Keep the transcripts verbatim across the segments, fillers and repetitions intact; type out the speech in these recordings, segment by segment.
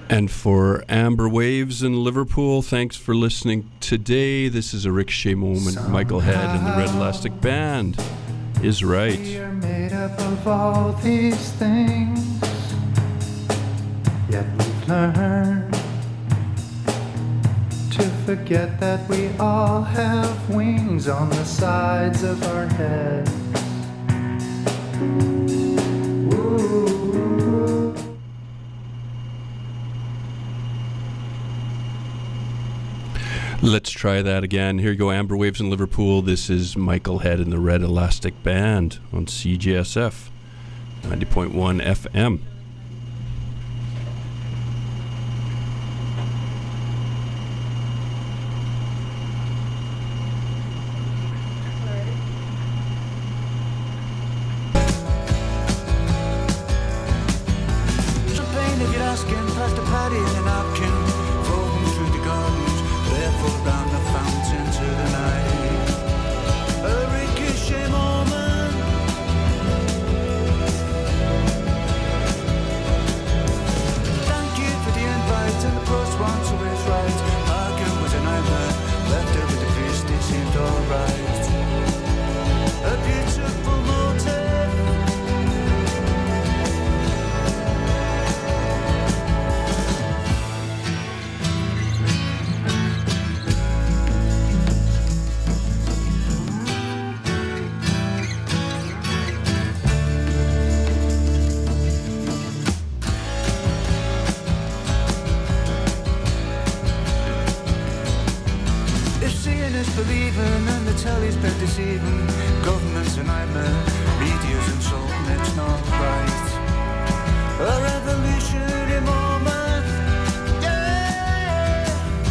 And for Amber Waves in Liverpool, thanks for listening today. This is a Ricochet moment. Somehow Michael Head and the Red Elastic Band is right. We are made up of all these things, yet we've learned to forget that we all have wings on the sides of our heads. Ooh. Let's try that again. Here you go, Amber Waves in Liverpool. This is Michael Head and the Red Elastic Band on C J S F ninety point one F M. Champagne if you're asking, past a party in a napkin, floating through the gardens, barefoot round the fountain to the night. A ricochet moment. Thank you for the invite, and the post once always right. Margaret was a nightmare, left her with the priest, it seemed alright. A beautiful motive. Believing and the telly's been deceiving. Government's a nightmare, media's insulting, it's not right. A revolutionary moment, yeah.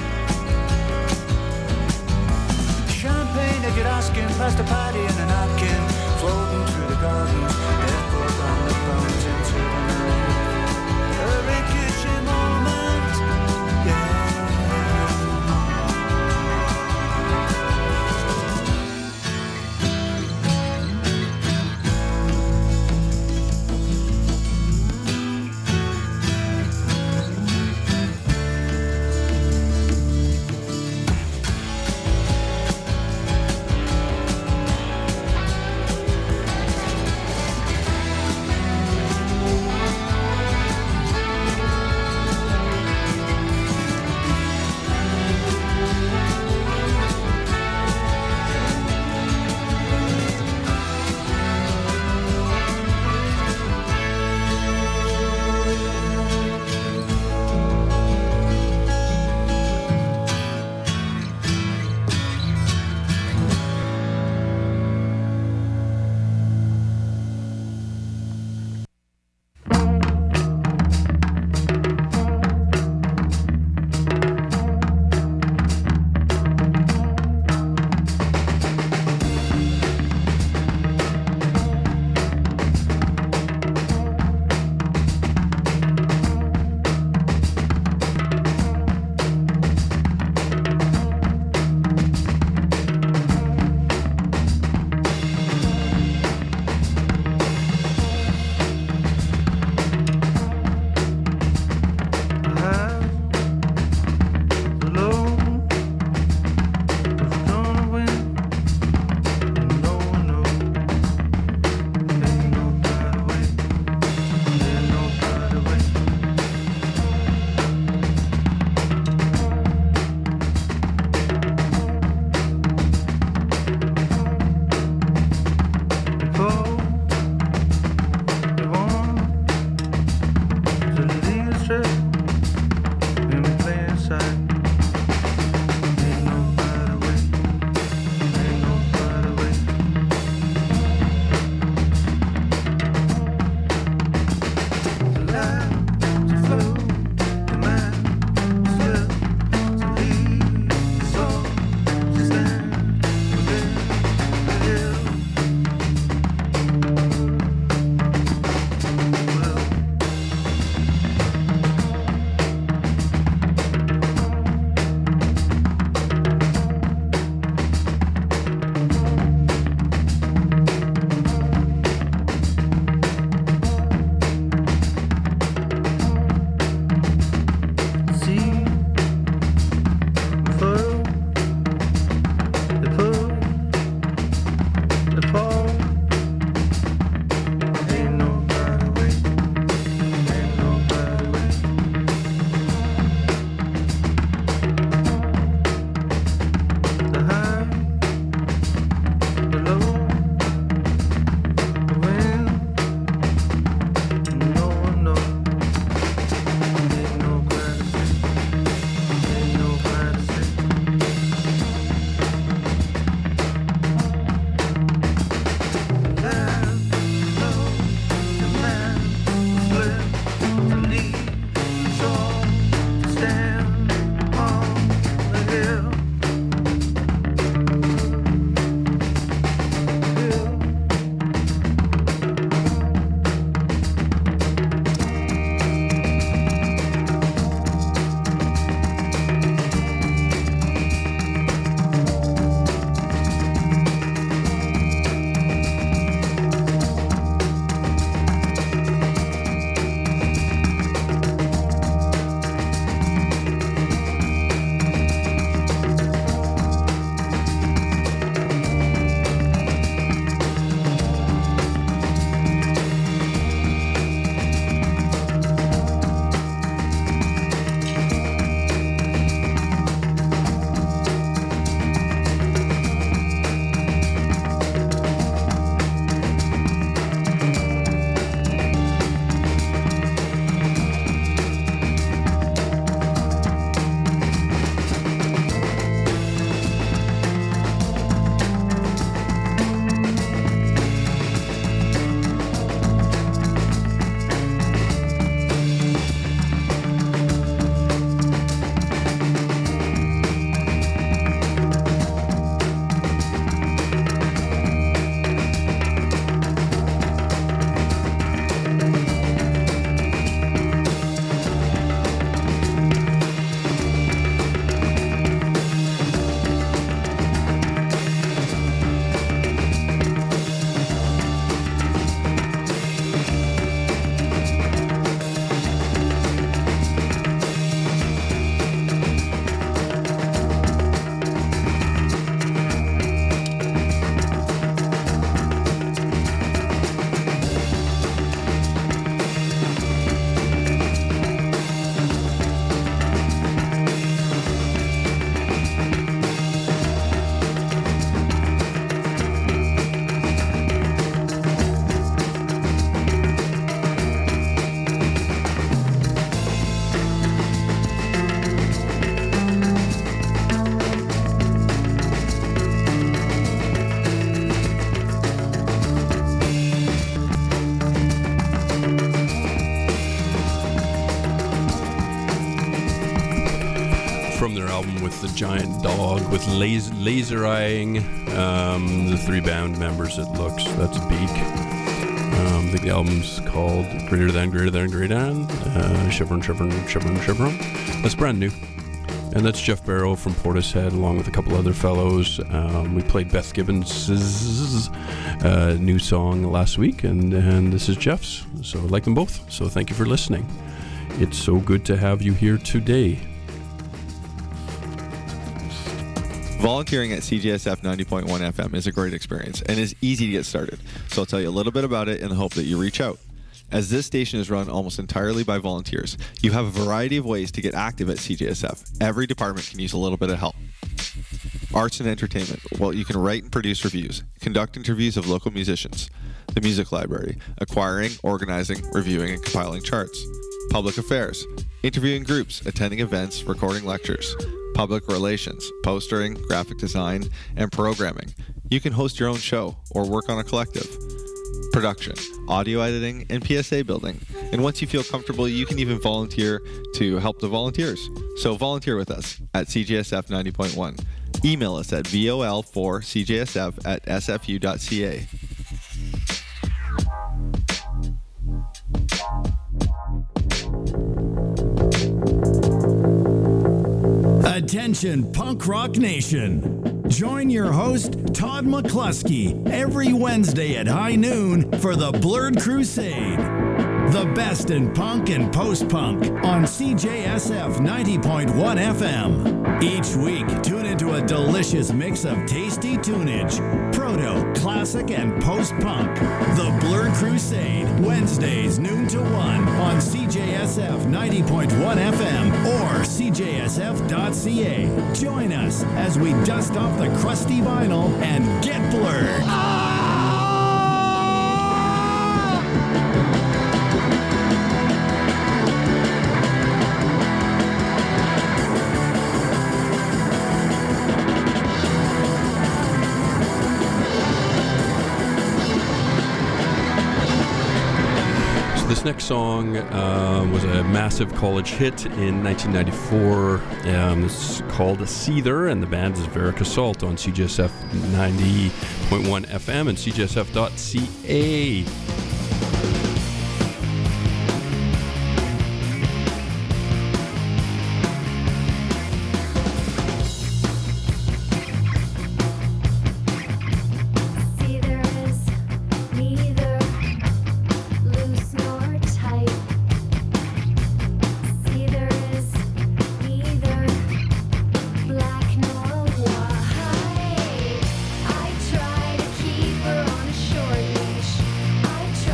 Champagne if you're asking, past a party in a napkin, floating through the gardens, barefoot round the fountain to the night. A ricochet moment, yeah. from their album With the Giant Dog, with laser, laser eyeing um, the three band members, it looks. That's Beak. Um, I think the album's called Greater Than, Greater Than, Greater Than, uh, Shivering, Shivering, Shivering, Shivering. That's brand new. And that's Jeff Barrow from Portishead, along with a couple other fellows. Um, we played Beth Gibbons' uh, new song last week, and, and this is Jeff's. So I like them both. So thank you for listening. It's so good to have you here today. Volunteering at C J S F ninety point one F M is a great experience and is easy to get started. So I'll tell you a little bit about it in the hope that you reach out. As this station is run almost entirely by volunteers, you have a variety of ways to get active at C J S F. Every department can use a little bit of help. Arts and entertainment. Well, you can write and produce reviews, conduct interviews of local musicians, the music library, acquiring, organizing, reviewing, and compiling charts. Public affairs. Interviewing groups, attending events, recording lectures. Public relations, postering, graphic design, and programming. You can host your own show or work on a collective. Production, audio editing, and P S A building. And once you feel comfortable, you can even volunteer to help the volunteers. So volunteer with us at C J S F ninety point one. Email us at V O L four C J S F at S F U dot C A. Attention, Punk Rock Nation. Join your host, Todd McCluskey, every Wednesday at high noon for the Blurred Crusade. The best in punk and post-punk on C J S F ninety point one F M. Each week, tune into a delicious mix of tasty tunage, proto, classic, and post-punk. The Blurred Crusade, Wednesdays noon to one on C J S F ninety point one F M or C J S F dot C A. Join us as we dust off the crusty vinyl and get blurred. Ah! This next song uh, was a massive college hit in nineteen ninety-four. Um, it's called Seether, and the band is Veric Assault on C J S F ninety point one F M and C J S F dot C A. Try to keep her on a short leash. I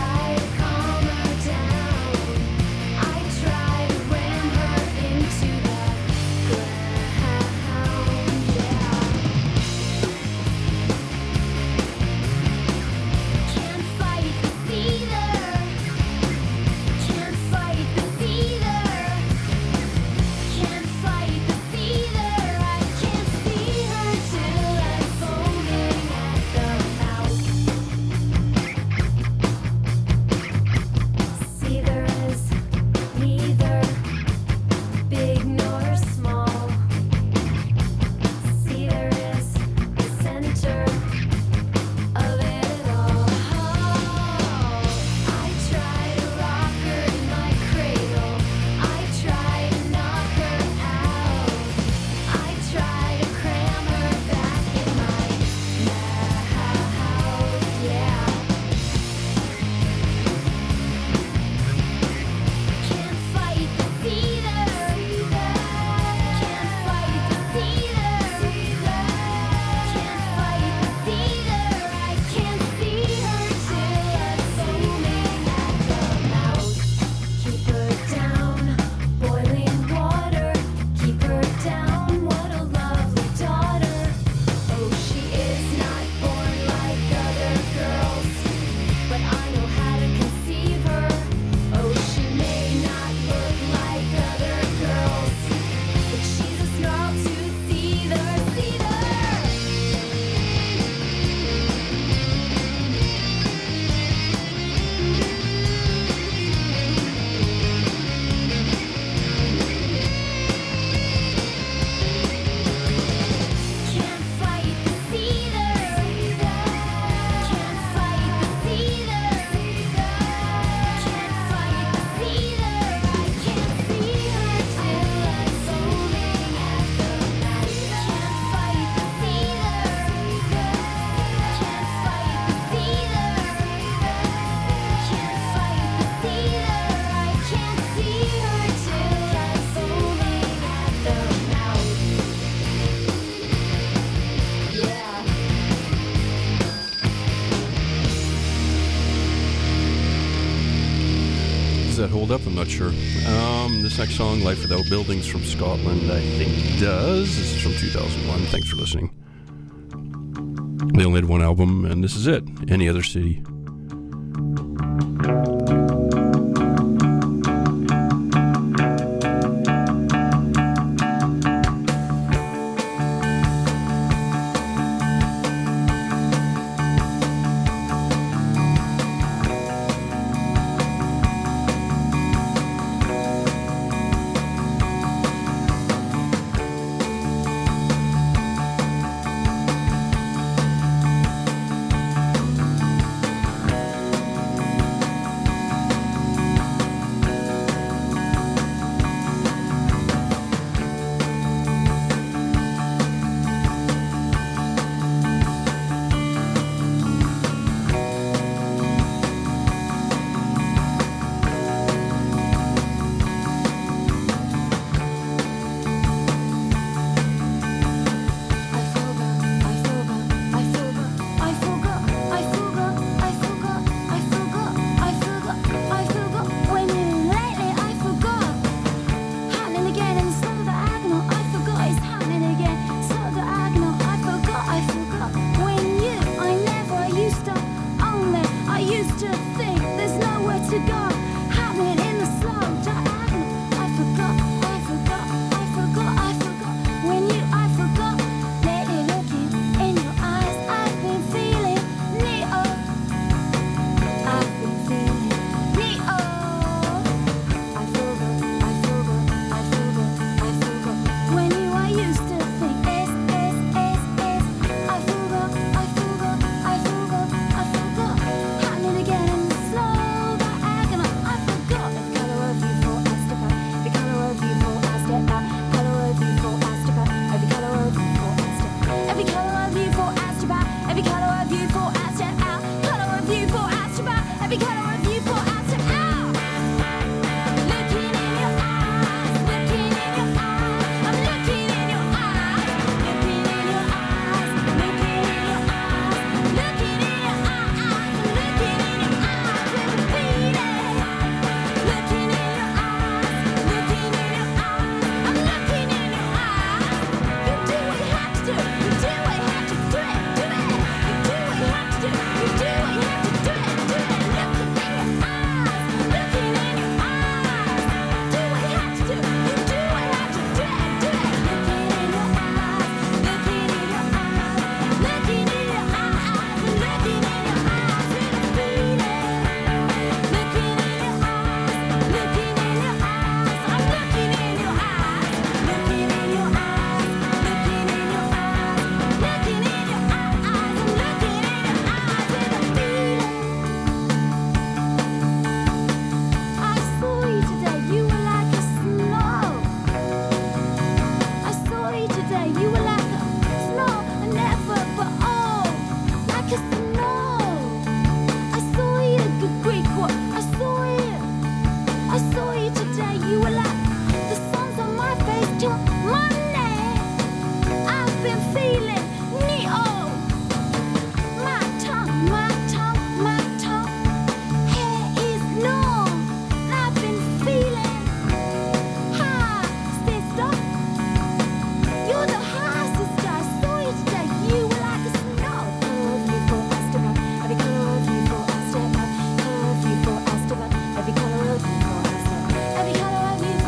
hold up? I'm not sure. Um, this next song, Life Without Buildings from Scotland, I think does. This is from two thousand one. Thanks for listening. They only had one album, and this is it. Any Other City. Every color of you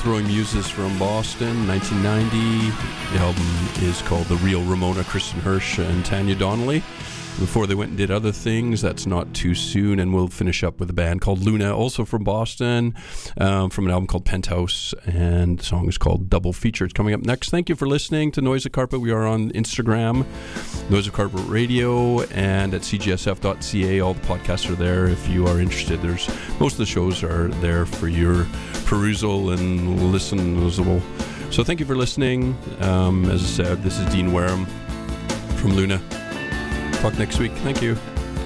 Throwing Muses from Boston, nineteen ninety. The album is called The Real Ramona, Kristen Hirsch and Tanya Donnelly. Before they went and did other things, That's Not Too Soon, and we'll finish up with a band called Luna, also from Boston, um, from an album called Penthouse, and the song is called Double Feature. It's coming up next. Thank you for listening to Noise of Carpet. We are on Instagram, Noise of Carpet Radio, and at c g s f dot c a. All the podcasts are there if you are interested. There's most of the shows are there for your perusal and listenable. So thank you for listening. Um, as I said, this is Dean Wareham from Luna. Talk next week. Thank you.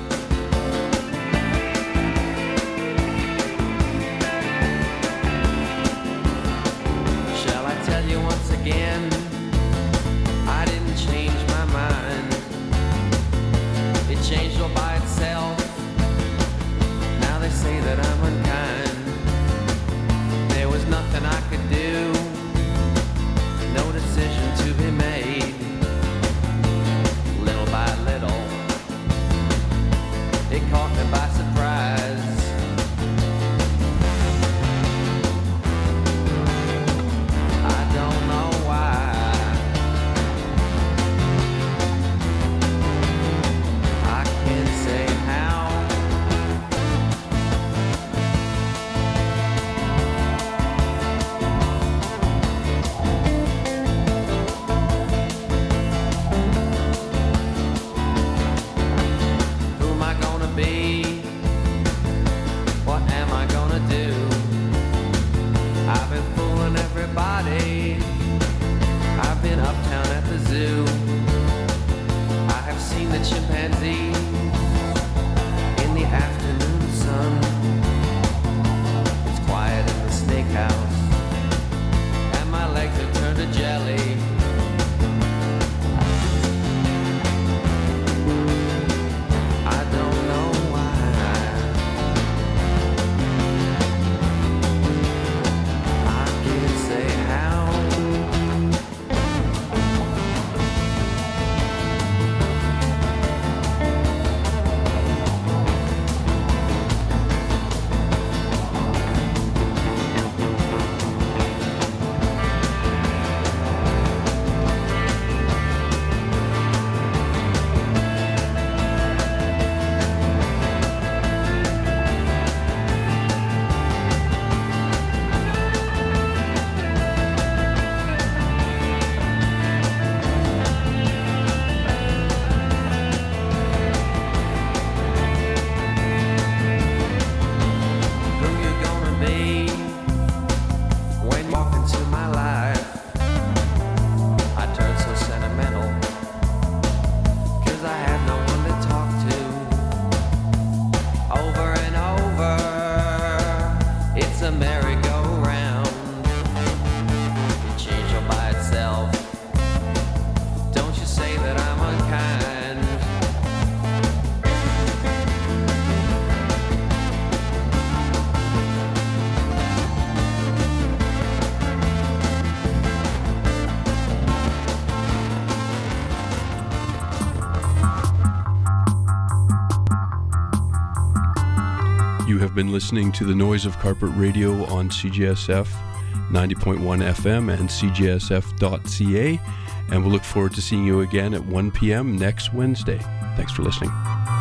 Shall I tell you once again, I didn't change my mind. It changed all by itself. Now they say that I'm unkind. There was nothing I could do, no decision to be made. Little by little, it caught me by surprise. I don't know why. I can't say how. Who am I gonna be? What am I gonna do? I've been fooling everybody. I've been uptown at the zoo. I have seen the chimpanzees in the afternoon sun. It's quiet in the snake house, and my legs have turned to jelly. I don't know why. I can't say how. Who you gonna be when you walk into my life? I turned so sentimental, 'cause I had no one to talk to. Over and over, it's a merry-go-round. It changed all by itself. Don't you say that I'm unkind. You have been listening to the Noise of Carpet Radio on C G S F ninety point one F M and c g s f dot c a, and we'll look forward to seeing you again at one p.m. next Wednesday. Thanks for listening.